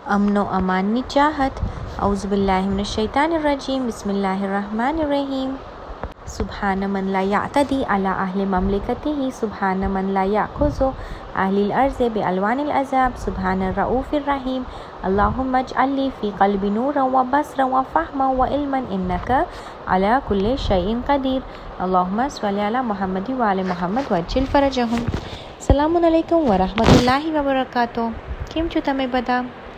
अमनो अमाननी चाहत। औज़ुबिल्लाहि मिनश्शैतानिर्रजीम। बिस्मिल्लाहिर्रहमानिर्रहीम। सुब्हान मन ला यातदी अला अहले ममलिकतिही, सुब्हान मन ला याखुज़ु अहलिल अर्ज़ बिअलवानिल अज़ाब, सुब्हान रऊफ़िर रहीम। अल्लाहुम्मा अजअल्ली फ़ी क़ल्बी नूरन व बसरन व फ़हमन व इल्मन इन्नका अला कुल्लि शैइन क़दीर। अल्लाहुम्मा सल्लि अला मुहम्मद व आले मुहम्मद वज्जिल फ़रजहुम। अस्सलामु अलैकुम व रहमतुल्लाहि व बरकातुहू। કેમ છો તમે બધા?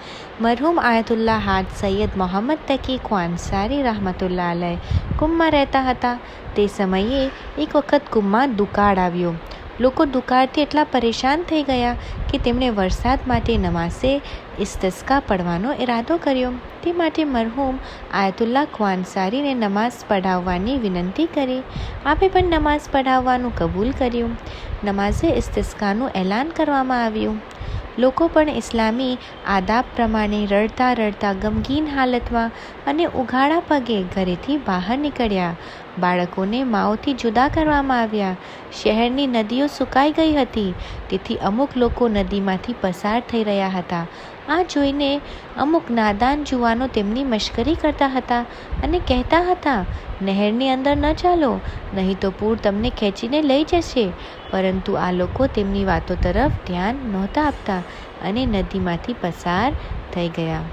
મરહૂમ આયતુલ્લા હાજ સૈયદ મોહમ્મદ તકી ખ્વાનસારી રહમતુલ્લા અલૈહ કુમમાં રહેતા હતા. તે સમયે એક વખત કુમમાં દુકાળ આવ્યો. લોકો દુકાળથી એટલા પરેશાન થઈ ગયા કે તેમણે વરસાદ માટે નમાઝે ઇસ્તિસ્કા પડવાનો ઇરાદો કર્યો. તે માટે મરહૂમ આયતુલ્લા ખ્વાનસારીને નમાઝ પઢાવવાની વિનંતી કરી. આપે પણ નમાઝ પઢાવવાનું કબૂલ કર્યું. નમાઝે ઇસ્તિસ્કાનું એલાન કરવામાં આવ્યું. લોકો પણ ઇસ્લામી આદાબ પ્રમાણે રડતા રડતા ગમગીન હાલતમાં અને ઉઘાડા પગે ઘરેથી બહાર નીકળ્યા. બાળકોને માઓથી જુદા કરવામાં આવ્યા. શહેરની નદીઓ સુકાઈ ગઈ હતી, તેથી અમુક લોકો નદીમાંથી પસાર થઈ રહ્યા હતા. આ જોઈને અમુક નાદાન જુવાનો તેમની મશ્કરી કરતા હતા અને કહેતા હતા, નહેરની અંદર ન ચાલો, નહીં તો પૂર તમને ખેંચીને લઈ જશે. પરંતુ આ લોકો તેમની વાતો તરફ ધ્યાન નહોતા આપતા અને નદીમાંથી પસાર થઈ ગયા.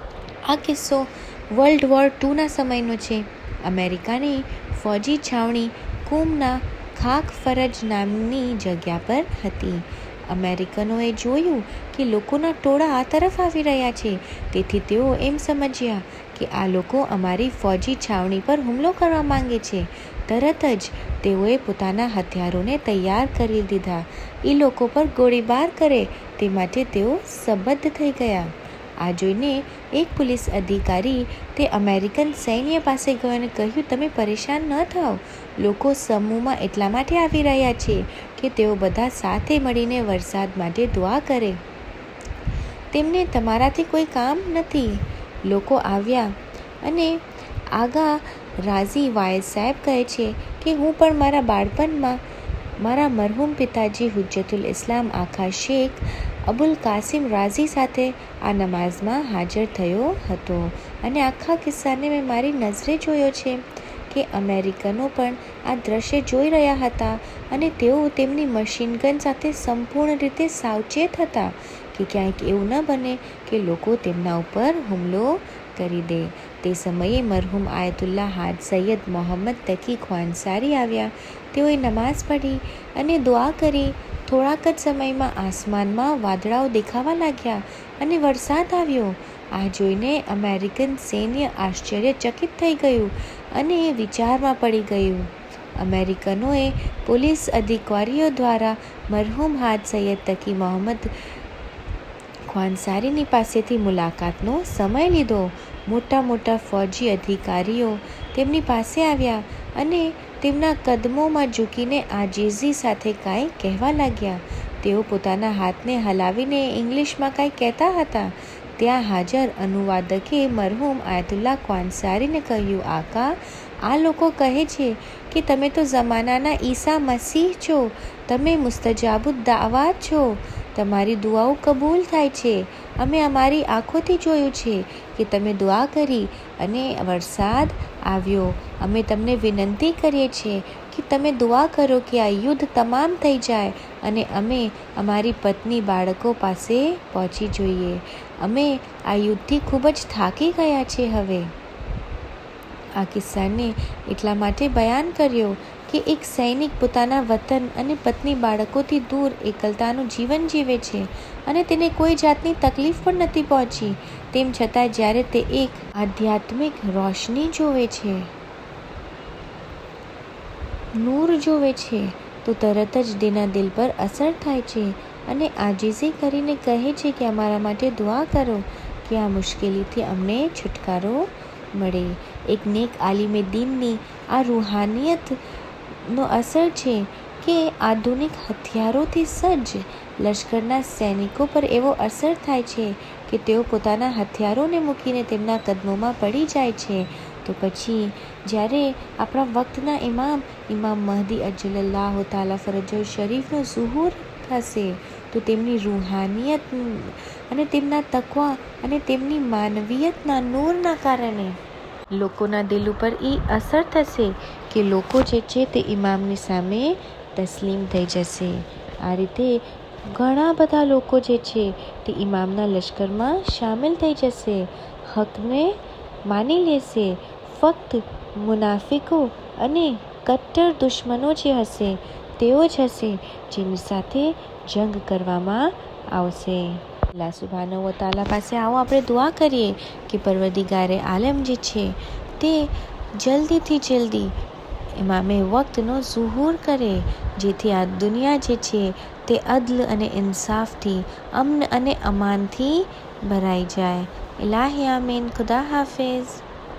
આ કિસ્સો વર્લ્ડ વોર 2ના સમયનો છે. અમેરિકાની ફૌજી છાવણી કુમના ખાક ફરજ નામની જગ્યા પર હતી. અમેરિકનોએ જોયું કે લોકોના ટોળા આ તરફ આવી રહ્યા છે, તેથી તેઓ એમ સમજ્યા કે આ લોકો અમારી ફૌજી છાવણી પર હુમલો કરવા માંગે છે. તરત જ તેઓએ પોતાના હથિયારોને તૈયાર કરી દીધા. એ લોકો પર ગોળીબાર કરે તે માટે તેઓ સબદ્ધ થઈ ગયા. આ જોઈને એક પોલીસ અધિકારી તે અમેરિકન સૈન્ય પાસે ગયો અને કહ્યું, તમે પરેશાન ન થાઓ. લોકો સમૂહમાં એટલા માટે આવી રહ્યા છે કે તેઓ બધા સાથે મળીને વરસાદ માટે દુઆ કરે. તેમને તમારાથી કોઈ કામ નથી. લોકો આવ્યા અને આગા રાઝી વાયઝ સાહેબ કહે છે કે હું પણ મારા બાળપણમાં મારા મરહૂમ પિતાજી હુજ્જતુલ ઇસ્લામ આખા શેખ અબુલ કાસિમ રાઝી સાથે આ નમાઝમાં હાજર થયો હતો અને આખા કિસ્સાને મેં મારી નજરે જોયો છે કે અમેરિકનો પણ આ દ્રશ્ય જોઈ રહ્યા હતા અને તેઓ તેમની મશીનગન સાથે સંપૂર્ણ રીતે સાવચેત હતા કે ક્યાંક એવું ન બને કે લોકો તેમના ઉપર હુમલો કરી દે. તે સમયે મરહૂમ આયતુલ્લા હાજ સૈયદ મોહમ્મદ તકી ખ્વાનસારી આવ્યા. તેઓએ નમાઝ પઢી અને દુઆ કરી. થોડાક જ સમયમાં આસમાનમાં વાદળાઓ દેખાવા લાગ્યા અને વરસાદ આવ્યો. આ જોઈને અમેરિકન સૈન્ય આશ્ચર્યચકિત થઈ ગયું અને વિચારમાં પડી ગયું. અમેરિકનોએ પોલીસ અધિકારીઓ દ્વારા મરહૂમ હાજ સૈયદ તકી મોહમ્મદ ખ્વાનસારીની પાસેથી મુલાકાતનો સમય લીધો. મોટા મોટા ફૌજી અધિકારીઓ તેમની પાસે આવ્યા અને તેમના કદમોમાં ઝૂકીને આજીઝી સાથે કાંઈ કહેવા લાગ્યા. તેઓ પોતાના હાથને હલાવીને ઇંગ્લિશમાં કાંઈ કહેતા હતા. ત્યાં હાજર અનુવાદકે મરહૂમ આયતુલ્લા ખ્વાનસારીને કહ્યું, આકા, આ લોકો કહે છે કે તમે તો જમાનાના ઈસા મસીહ છો. તમે મુસ્તજાબુદ દાવાત છો. તમારી દુઆઓ કબૂલ થાય છે. અમે અમારી આંખોથી જોયું છે કે તમે દુઆ કરી અને વરસાદ આવ્યો. અમે તમને વિનંતી કરીએ છીએ કે તમે દુઆ કરો કે આ યુદ્ધ તમામ થઈ જાય અને અમે અમારી પત્ની બાળકો પાસે પહોંચી જોઈએ. અમે આ યુદ્ધથી ખૂબ જ થાકી ગયા છે. હવે આ કિસ્સાને એટલા માટે બયાન કર્યો કે એક સૈનિક પોતાના વતન અને પત્ની બાળકોથી દૂર એકલતાનું જીવન જીવે છે અને તેને કોઈ જાતની તકલીફ પણ નથી પહોંચી. તેમ છતાં જ્યારે તે એક આધ્યાત્મિક રોશની જોવે છે, નૂર જોવે છે, તો તરત જ તેના દિલ પર અસર થાય છે અને આજીઝી કરીને કહે છે કે અમારા માટે દુઆ કરો કે આ મુશ્કેલીથી અમને છુટકારો મળે. એક નેક આલિમે દીનની આ રૂહાનિયતનો અસર છે કે આધુનિક હથિયારોથી સજ્જ લશ્કરના સૈનિકો પર એવો અસર થાય છે કે તેઓ પોતાના હથિયારોને મૂકીને તેમના કદમોમાં પડી જાય છે. તો પછી જ્યારે આપણા વક્તના ઇમામ મહદી અજ્જલલ્લાહુ તાલા ફરજહુ શરીફનો ઝુહૂર થશે તો તેમની રૂહાનિયત અને તેમના તકવા અને તેમની માનવીયતના નૂરના કારણે લોકોના દિલ ઉપર એ અસર થશે કે લોકો જે છે તે ઇમામની સામે તસ્લીમ થઈ જશે. આ રીતે ઘણા બધા લોકો જે છે તે ઇમામના લશ્કરમાં સામેલ થઈ જશે, હકને માની લેશે. ફક્ત મુનાફિકો અને કટ્ટર દુશ્મનો જે હશે તેઓ જ હશે જેની સાથે જંગ કરવામાં આવશે. અલ્લાહ સુબ્હાનહુ વ તઆલા પાસે આવો આપણે દુઆ કરીએ કે પરવરદિગારે આલમ જે છે તે જલ્દીથી જલ્દી ઇમામે વક્તનો ઝુહૂર કરે, જેથી આ દુનિયા જે છે તે અદલ અને ઇન્સાફથી, અમન અને અમાનથી ભરાઈ જાય. ઇલાહી આમીન. ખુદા હાફિઝ.